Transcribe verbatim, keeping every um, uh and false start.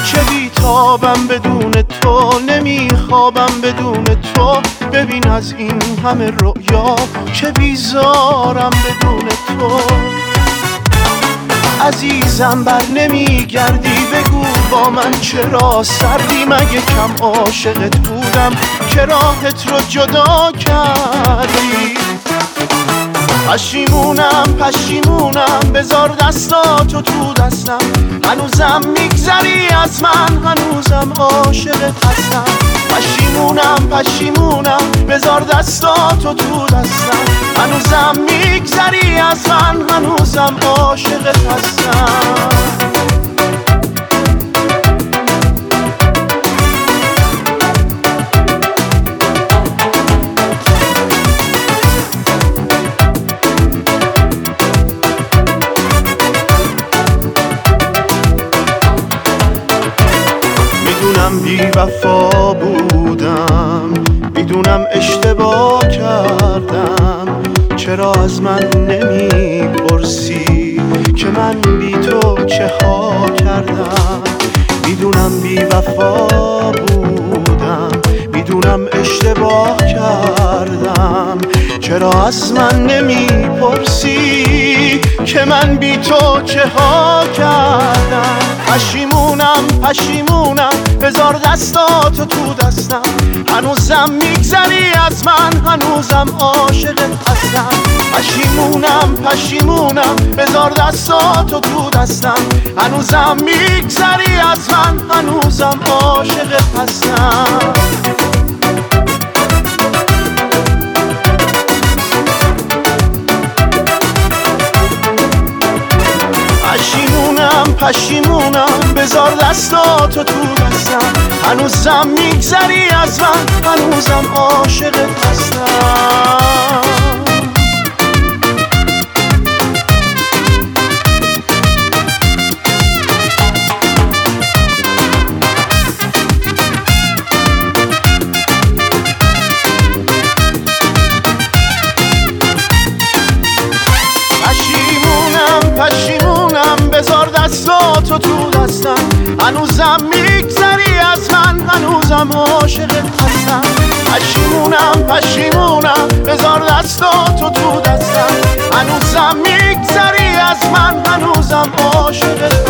چه بیتابم بدون تو، نمیخوابم بدون تو. ببین از این همه رؤیا چه بیزارم بدون تو. عزیزم بر نمیگردی، بگو با من چرا سردی؟ مگه کم عاشقت بودم که راهت رو جدا کردی؟ پشیمونم پشیمونم، بذار دستاتو تو دستم. هنوزم میگذری از من، هنوزم عاشقت هستم. پشیمونم پشیمونم، بذار دستاتو تو دستم. هنوزم میگذری از من، هنوزم عاشقت هستم. میدونم بی وفا بودم، میدونم اشتباه کردم. چرا از من نمیپرسی که من بی تو چه ها کردم؟ میدونم بی وفا بودم، میدونم اشتباه کردم. چرا از من نمیپرسی که من بی تو چه ها کردم؟ پشیمونم پشیمونم، بذار دستاتو تو دستم. هنوزم میگذری از من، هنوزم عاشقت هستم. پشیمونم پشیمونم، بذار دستاتو تو دستم. هنوزم میگذری از من، هنوزم عاشقت هستم. پشیمونم پشیمونم، بذار دستاتو تو دستم. هنوزم میگذری از من، هنوزم عاشقت هستم. پشیمونم بذار دستاتو تو دستم. هنوزم میگذری از من، هنوزم عاشقت هستم. پشیمونم پشیمونم، بذار دستاتو تو دستم. هنوزم میگذری از من، هنوزم عاشقت